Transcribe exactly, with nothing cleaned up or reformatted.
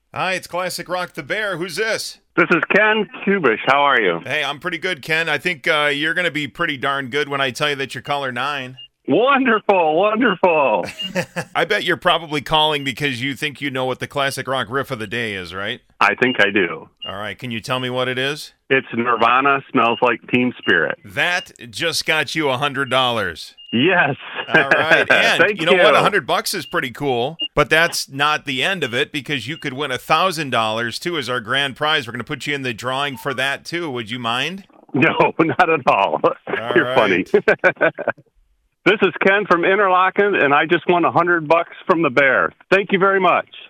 Hi, it's Classic Rock the Bear. Who's this? This is Ken Kubish. How are you? Hey, I'm pretty good, Ken. I think uh, you're going to be pretty darn good when I tell you that you're caller nine. Wonderful, wonderful. I bet you're probably calling because you think you know what the Classic Rock riff of the day is, right? I think I do. All right, can you tell me what it is? It's Nirvana, Smells Like Teen Spirit. That just got you one hundred dollars. Yes. All right, and Thank you know you. what? one hundred bucks is pretty cool, but that's not the end of it because you could win one thousand dollars too as our grand prize. We're going to put you in the drawing for that too. Would you mind? No, not at all. all You're right. funny. This is Ken from Interlaken, and I just won one hundred bucks from the Bear. Thank you very much.